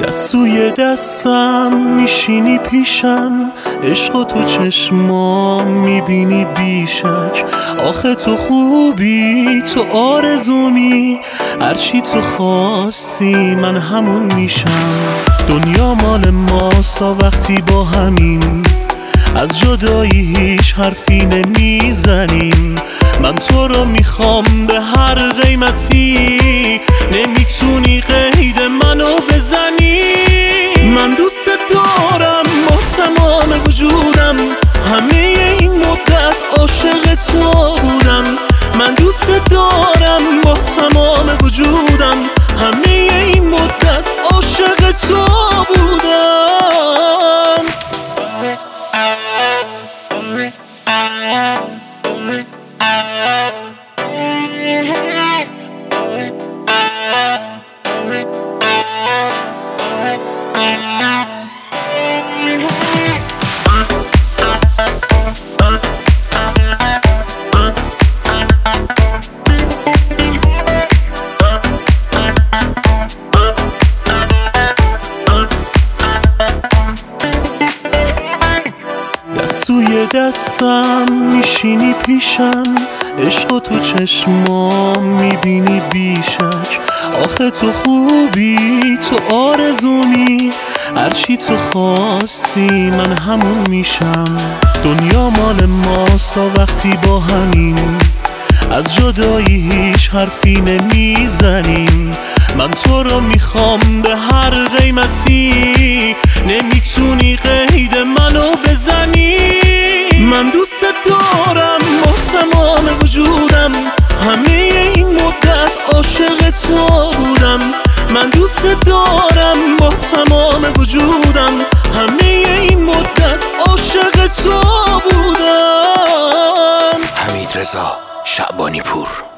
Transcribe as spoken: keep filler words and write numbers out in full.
دست توی دستم میشینی پیشم، عشق و تو چشمام میبینی بیشک. آخه تو خوبی، تو آرزومی، هرچی تو خواستی من همون میشم. دنیا مال ماستا وقتی با همین، از جدایی هیچ حرفی نمیزنیم. من تو رو میخوام به هر قیمتی، نمیتونی قید منو بزنی. من دوست دارم با تمام وجودم، همه این مدت عاشق تو بودم. من دوست دارم با تمام وجودم، همه این مدت عاشق تو بودم. توی دستم میشینی پیشم، عشق و تو چشمام میبینی بیشک. آخه تو خوبی، تو آرزومی، هرچی تو خواستی من همون میشم. دنیا مال ماستا وقتی با همین، از جدایی هیچ حرفی نمیزنیم. من تو رو میخوام به هر قیمتی، نمیتونی قید منو بزنی. من دوست دارم با تمام وجودم، همه این مدت عاشق تو بودم. من دوست دارم با تمام وجودم، همه این مدت عاشق تو بودم. حمیدرضا شعبانی پور.